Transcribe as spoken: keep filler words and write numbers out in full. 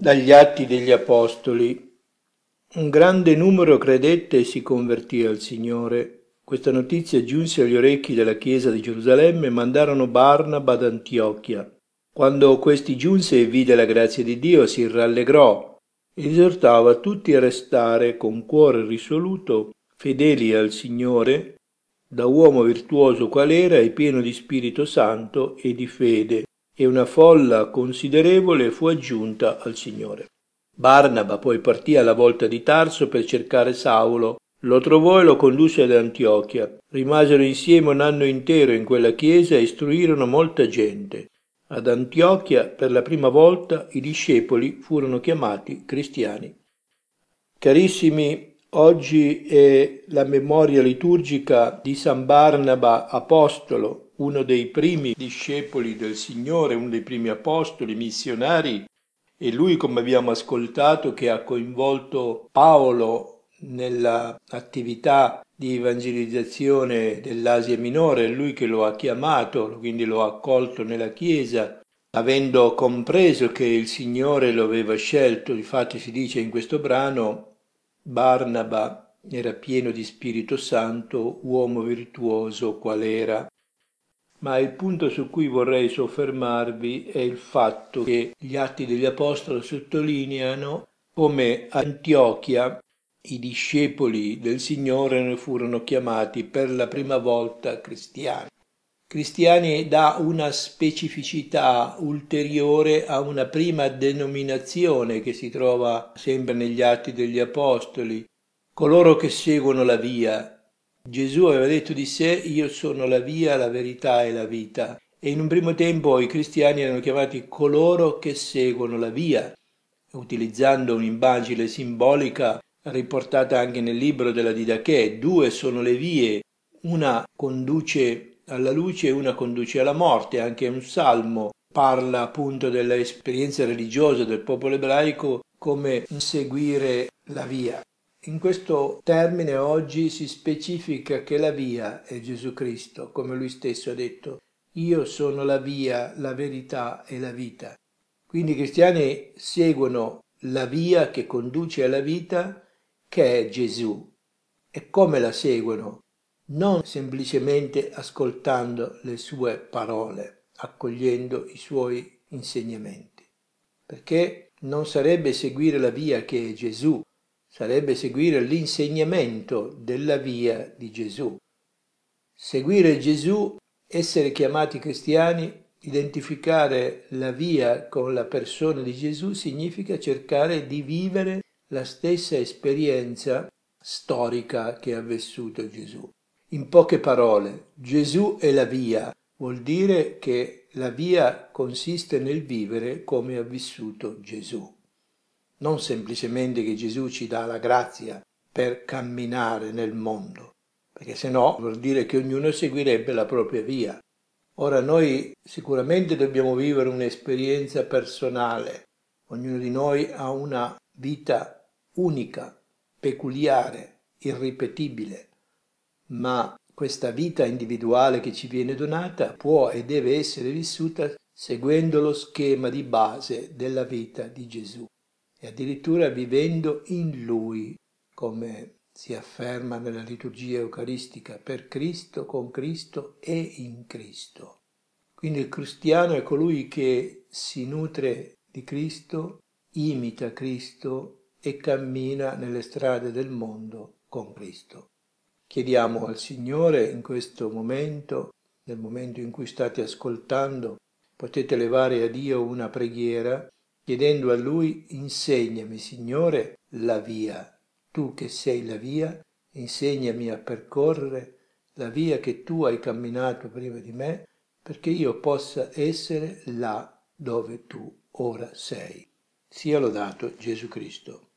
Dagli Atti degli Apostoli. Un grande numero credette e si convertì al Signore. Questa notizia giunse agli orecchi della chiesa di Gerusalemme e mandarono Barnaba ad Antiochia. Quando questi giunse e vide la grazia di Dio, si rallegrò e esortava tutti a restare con cuore risoluto, fedeli al Signore, da uomo virtuoso qual era e pieno di Spirito Santo e di fede, e una folla considerevole fu aggiunta al Signore. Barnaba poi partì alla volta di Tarso per cercare Saulo, lo trovò e lo condusse ad Antiochia. Rimasero insieme un anno intero in quella chiesa e istruirono molta gente. Ad Antiochia per la prima volta i discepoli furono chiamati cristiani. Carissimi, oggi è la memoria liturgica di San Barnaba Apostolo, uno dei primi discepoli del Signore, uno dei primi apostoli missionari, e lui, come abbiamo ascoltato, che ha coinvolto Paolo nella attività di evangelizzazione dell'Asia Minore, è lui che lo ha chiamato, quindi lo ha accolto nella Chiesa, avendo compreso che il Signore lo aveva scelto. Infatti si dice in questo brano: Barnaba era pieno di Spirito Santo, uomo virtuoso qual era. Ma il punto su cui vorrei soffermarvi è il fatto che gli Atti degli Apostoli sottolineano come a Antiochia i discepoli del Signore ne furono chiamati per la prima volta cristiani. Cristiani dà una specificità ulteriore a una prima denominazione che si trova sempre negli Atti degli Apostoli: coloro che seguono la via. Gesù aveva detto di sé: io sono la via, la verità e la vita. E in un primo tempo i cristiani erano chiamati coloro che seguono la via, utilizzando un'immagine simbolica riportata anche nel libro della Didache. Due sono le vie, una conduce alla luce e una conduce alla morte. Anche un salmo parla appunto dell'esperienza religiosa del popolo ebraico come seguire la via. In questo termine oggi si specifica che la via è Gesù Cristo, come lui stesso ha detto: io sono la via, la verità e la vita. Quindi i cristiani seguono la via che conduce alla vita, che è Gesù. E come la seguono? Non semplicemente ascoltando le sue parole, accogliendo i suoi insegnamenti, perché non sarebbe seguire la via che è Gesù, sarebbe seguire l'insegnamento della via di Gesù. Seguire Gesù, essere chiamati cristiani, identificare la via con la persona di Gesù, significa cercare di vivere la stessa esperienza storica che ha vissuto Gesù. In poche parole, Gesù è la via, vuol dire che la via consiste nel vivere come ha vissuto Gesù. Non semplicemente che Gesù ci dà la grazia per camminare nel mondo, perché se no vuol dire che ognuno seguirebbe la propria via. Ora noi sicuramente dobbiamo vivere un'esperienza personale, ognuno di noi ha una vita unica, peculiare, irripetibile, ma questa vita individuale che ci viene donata può e deve essere vissuta seguendo lo schema di base della vita di Gesù e addirittura vivendo in Lui, come si afferma nella liturgia eucaristica: per Cristo, con Cristo e in Cristo. Quindi il cristiano è colui che si nutre di Cristo, imita Cristo e cammina nelle strade del mondo con Cristo. Chiediamo al Signore in questo momento, nel momento in cui state ascoltando, potete levare a Dio una preghiera chiedendo a Lui: insegnami, Signore, la via. Tu che sei la via, insegnami a percorrere la via che Tu hai camminato prima di me, perché io possa essere là dove Tu ora sei. Sia lodato Gesù Cristo.